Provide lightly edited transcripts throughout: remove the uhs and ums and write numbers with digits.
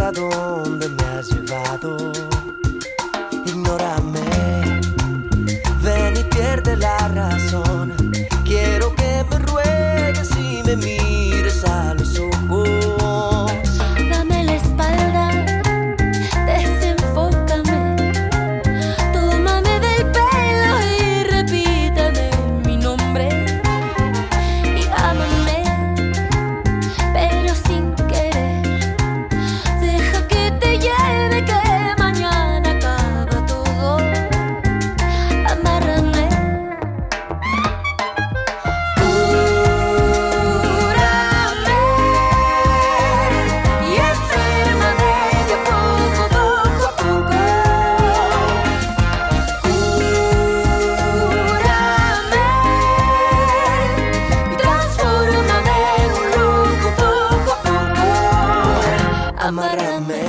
a dónde me has llevado. Ignórame, ven y pierde la razón. Quiero que me ruegues y me mires a los ojos. Dame la espalda, desenfócame, tómame del pelo y repítame mi nombre. Y ámame, pero sin querer. Deja que te lleve, que mañana acaba todo. Amárrame. Amárrame.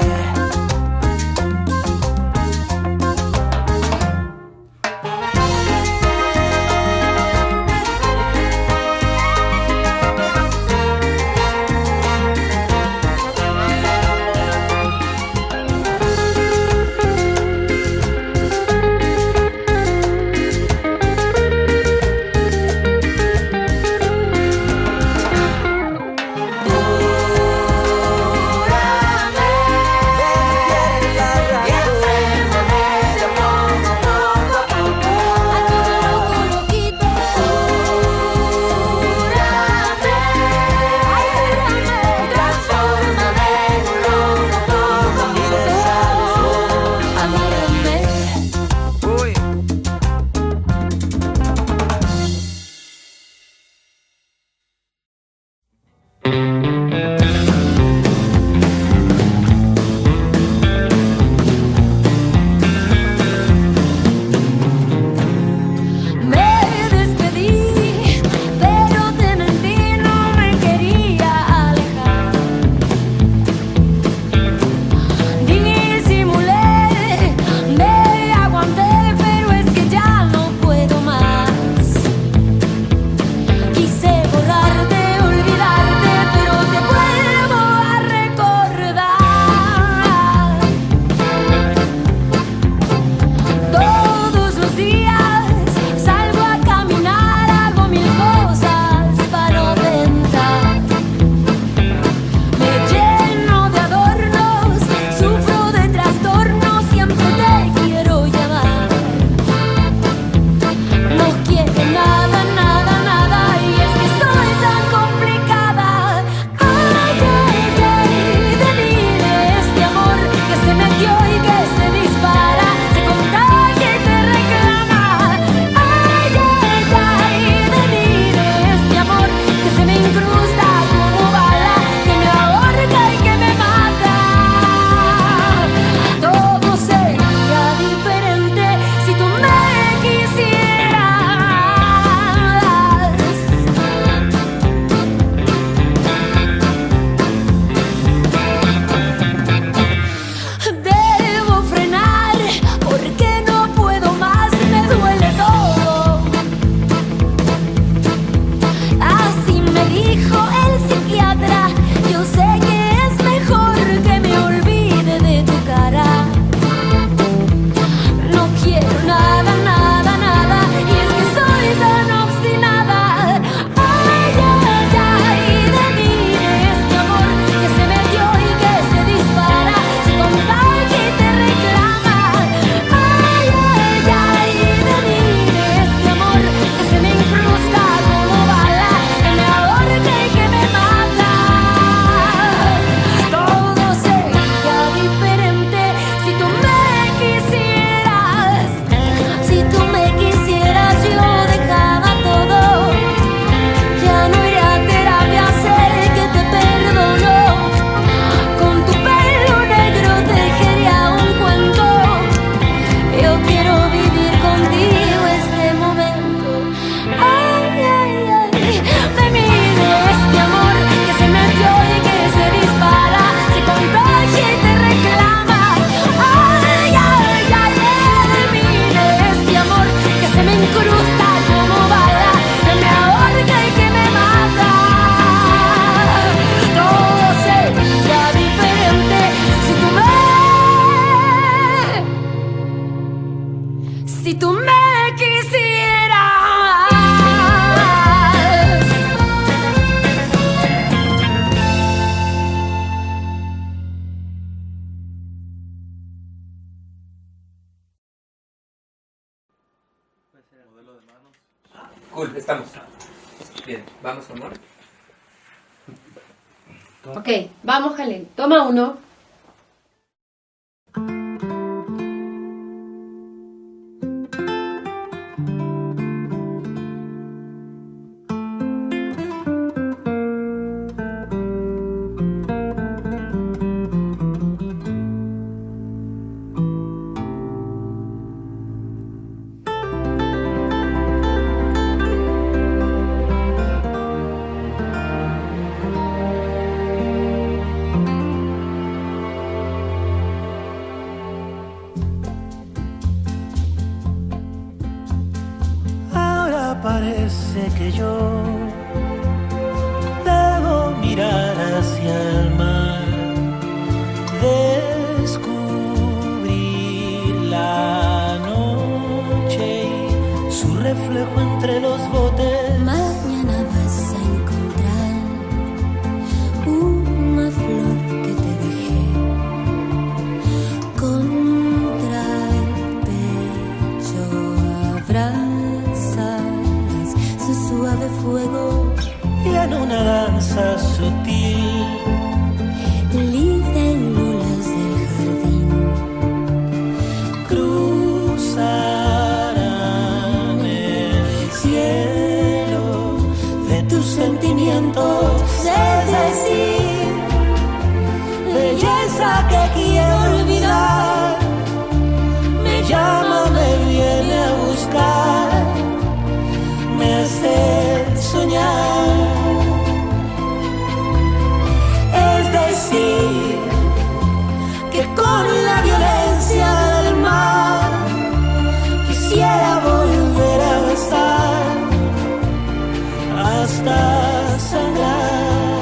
Ven Cool, estamos. Bien, vamos, amor. Ok, vamos, Jalen. Toma 1. Parece que yo debo mirar hacia el mar, descubrir la noche y su reflejo entre los botes. Mañana vas a encontrar una flor que te dejé contra el pecho. Abrazas su suave fuego Y en una danza sutil, libre en olas del jardín. cruzarán el cielo de tus sentimientos. Es decir, belleza que quiero olvidar, me llama, me viene a buscar, me hace soñar. Es decir, que con la violencia del mar quisiera volver a besar hasta sangrar.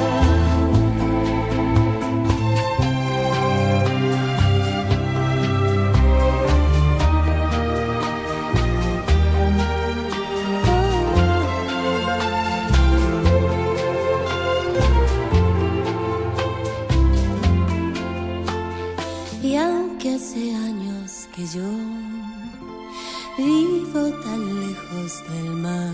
Y aunque hace años que yo vivo tan lejos del mar,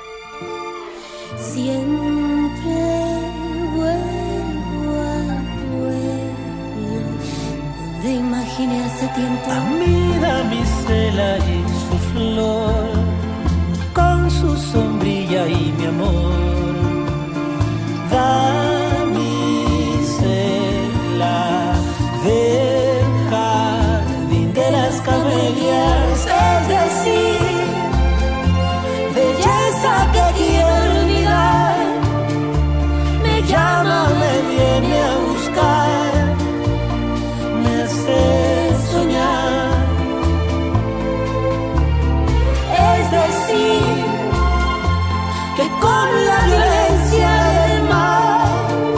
siempre vuelvo al pueblo donde imaginé hace tiempo. A mi damisela y su flor, con su sombrilla y mi amor. Damisela del jardín de las camelias, es decir, belleza que quiero olvidar, me llama, me viene a buscar, me hace soñar. Es decir, que con la violencia del mar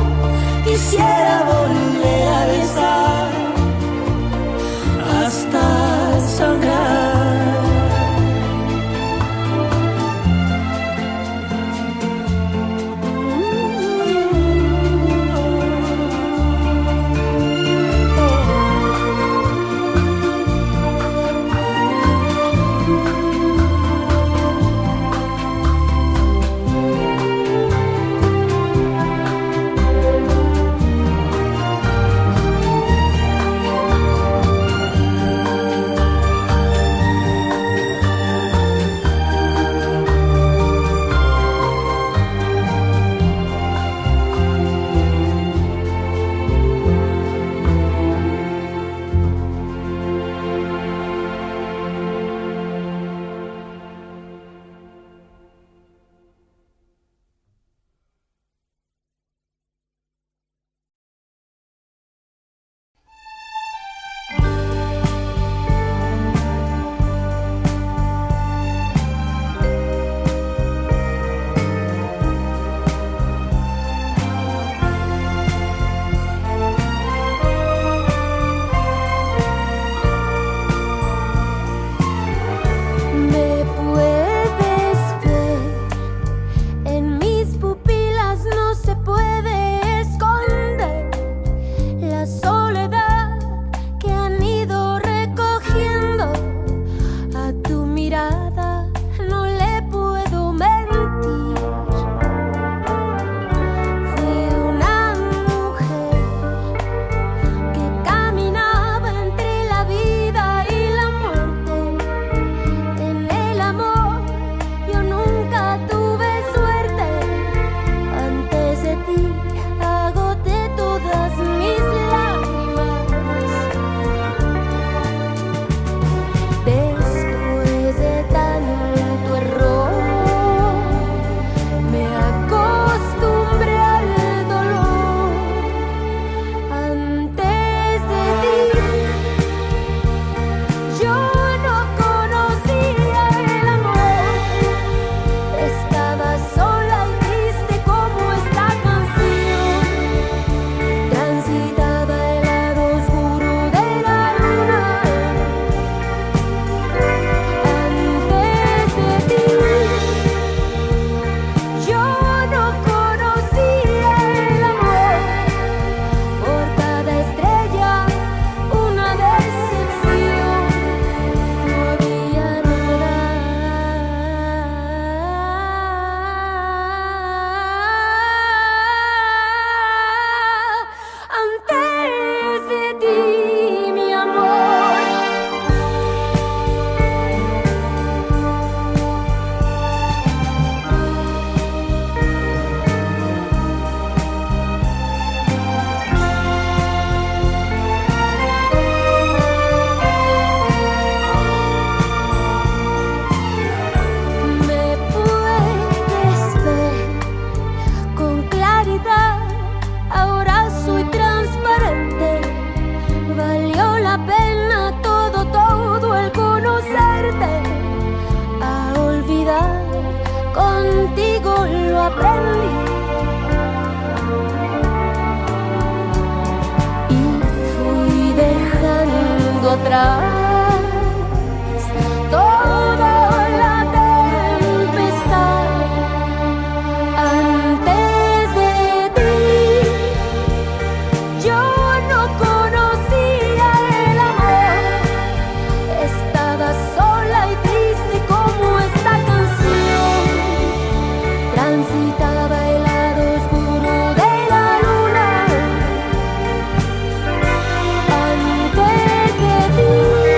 aprendí y fui dejando atrás toda la tempestad. Antes de ti yo no conocía el amor, estaba sola y triste como esta canción, transitaba el lado oscuro de la luna. Antes de ti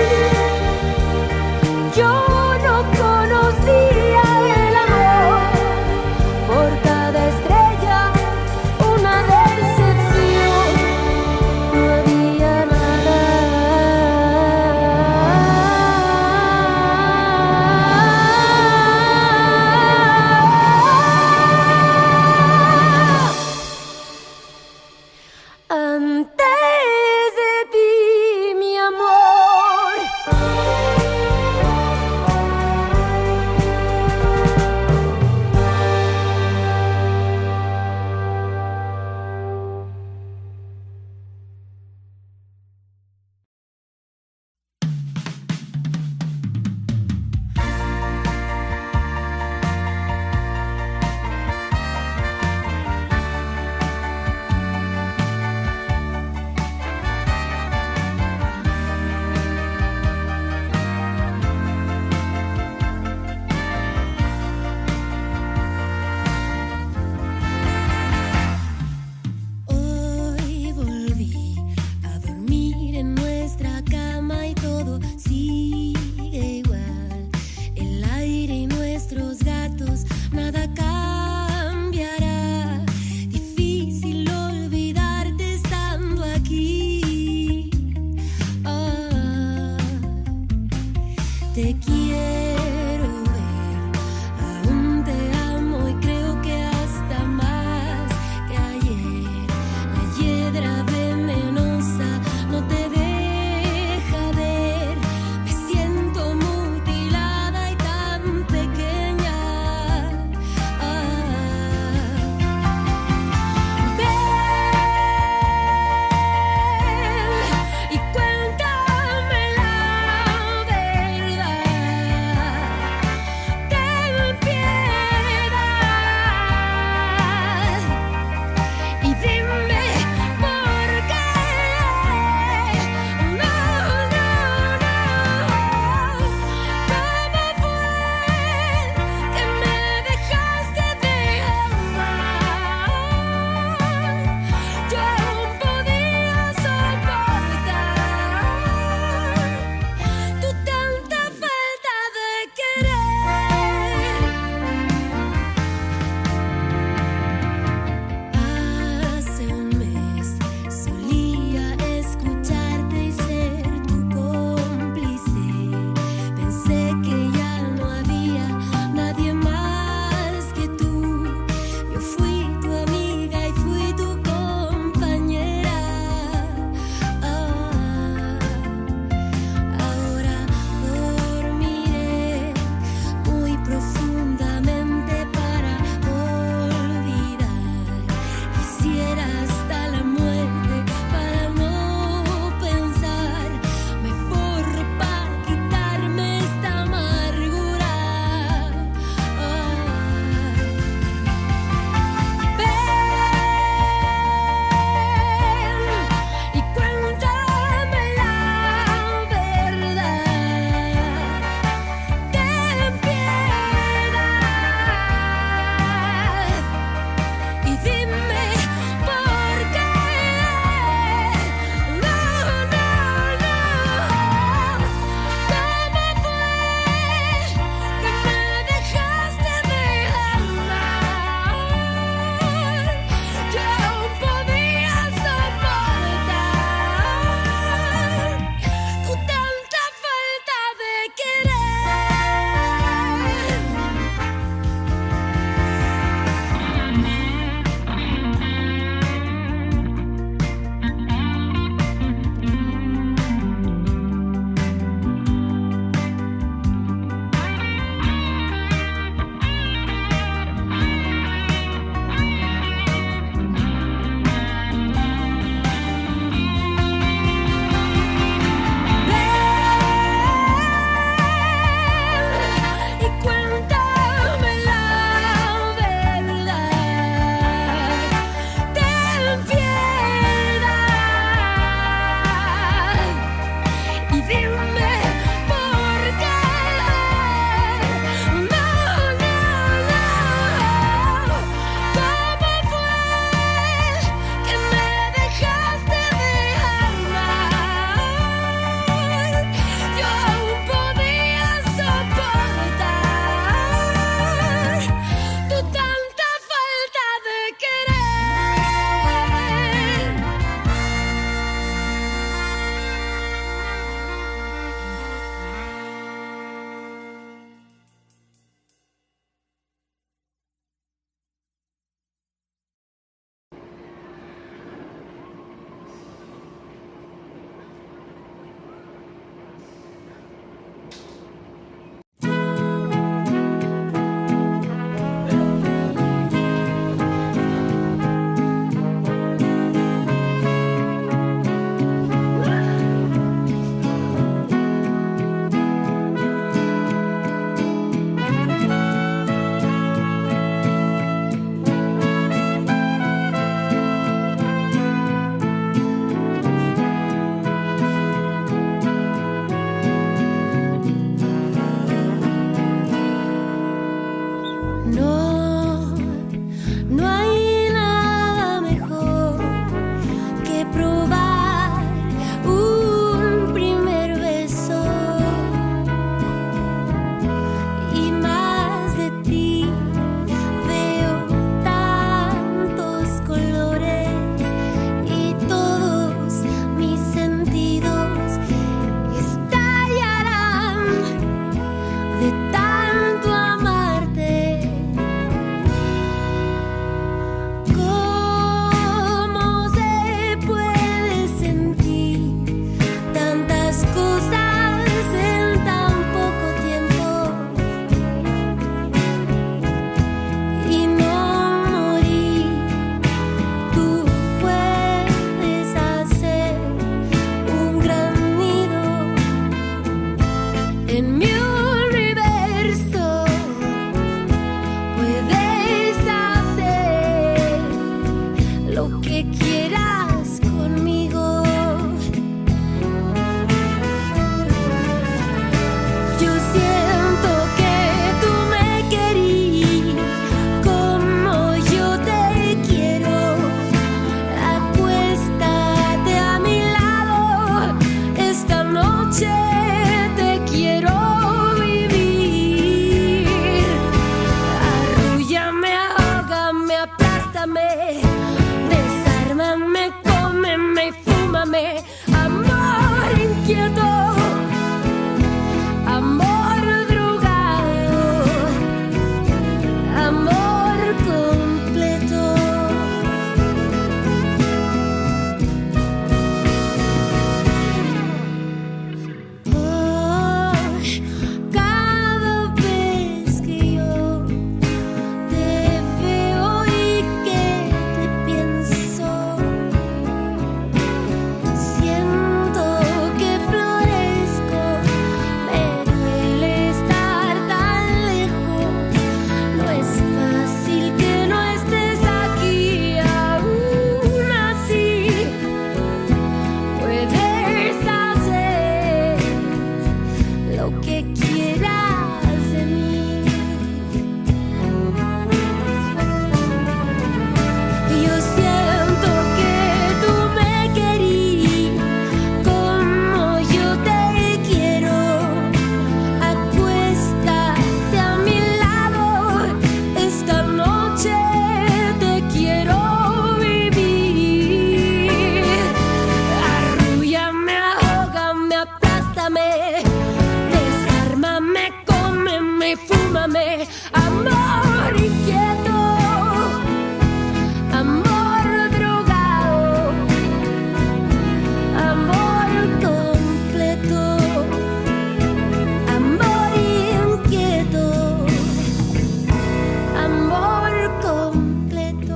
noche te quiero vivir. Arrúllame, ahógame, aplástame, desármame, cómeme y fúmame. Amor inquieto, amor drogado, amor completo. Cada vez que yo te veo y que te pienso, siento que florezco. Me duele estar tan lejos. No es fácil que no estés aquí. Aún así puedes hacer lo que quieras de mí. Yo siento que tú me querís como yo te quiero. Acuéstate a mi lado, esta noche te quiero vivir. Arrúllame, ahógame, aplástame, desármame, cómeme y fúmame. Amor inquieto, amor drogado, amor completo, amor inquieto, amor completo.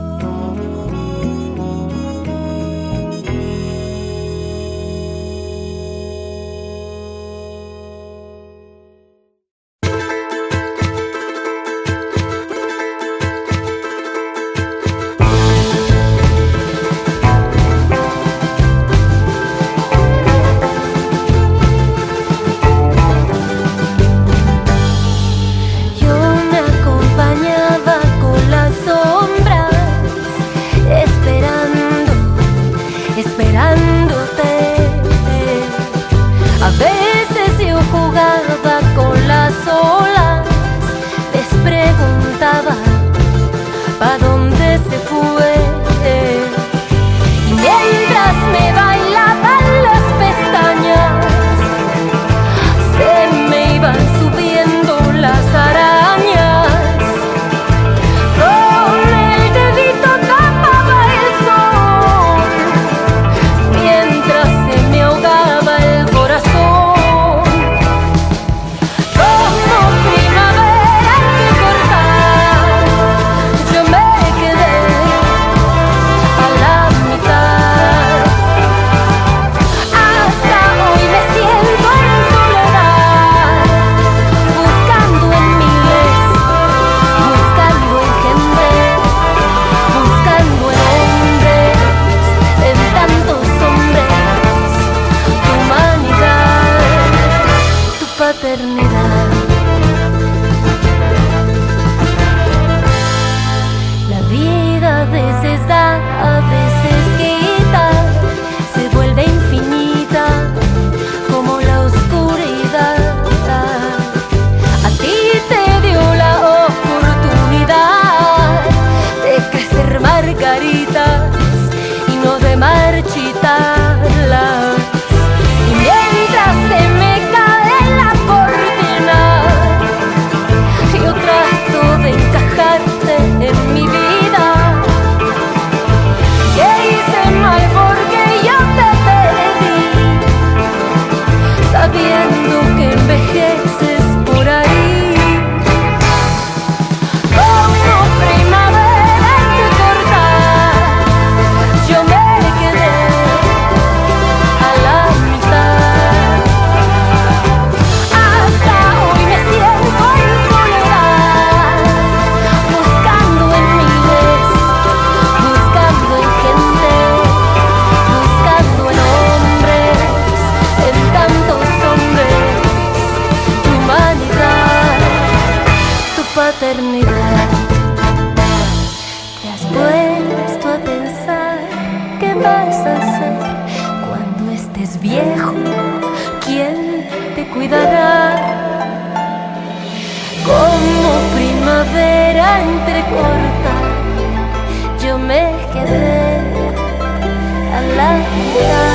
Yo me acompañaba con las sombras, esperándote. A veces yo jugaba con las olas, les preguntaba ¿pa' dónde se fue? Y mientras me bailaban las pestañas, se me iban subiendo las arañas. Con el dedito tapaba el sol, mientras se me ahogaba el corazón. Como primavera que cortar, yo me quedé a la mitad. Hasta hoy me siento en soledad, buscando en miles, buscando en gente, buscando en hombres, en tantos hombres, tu humanidad, tu paternidad. La vida a veces da, a veces quita, se vuelve infinita como la oscuridad. A ti te dio la oportunidad de crecer margaritas y no de marchitarlas. Y mientras se me cae la cortina, yo trato de encajarte en mi vida. Que hice mal porque yo te pedí, sabiendo que envejeces por ahí. Como primavera que cortar, yo me quedé a la mitad. Hasta hoy me siento en soledad, buscando en miles, buscando en gente, buscando en hombres, en tantos hombres, cuidará. Como primavera entrecorta, yo me quedé a la mitad.